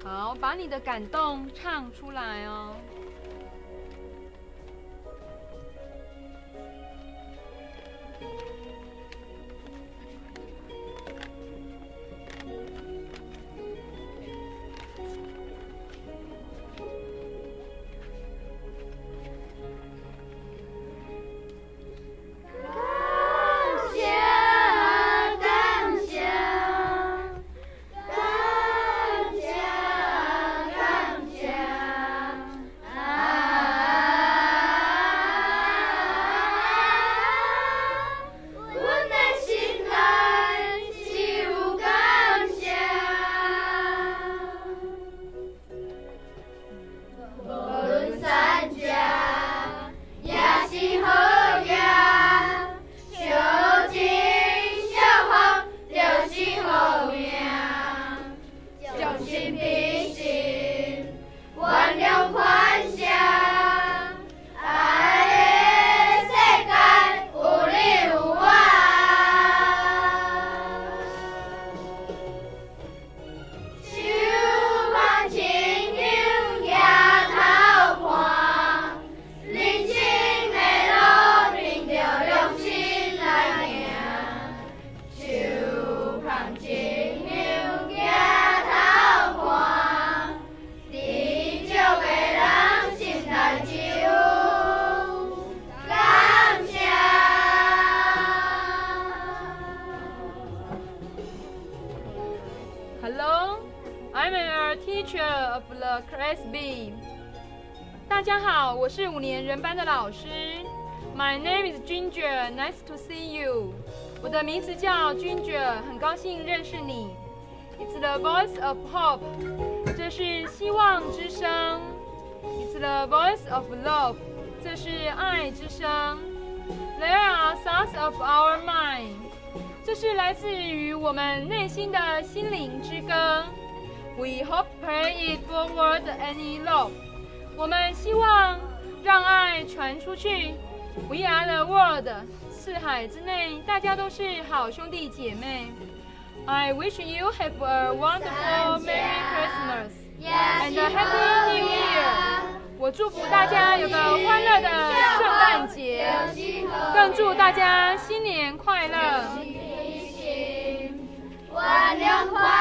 好，把你的感动唱出来哦。Hello, I'm a teacher of the Class B. 大家好，我是5年人班的老师。My name is Ginger. Nice to see you. 我的名字叫 Ginger， 很高兴认识你。It's the voice of hope. 这是希望之声。It's the voice of love. 这是爱之声。There are thoughts of our mind. 这是来自于我们内心的心灵之歌。We hope pray it forward any love. 我们希望让爱传出去。We are the world. 四海之内，大家都是好兄弟姐妹。I wish you have a wonderful Merry Christmas and a Happy New Year. 我祝福大家有个欢乐的圣诞节，更祝大家新年快乐。 万两快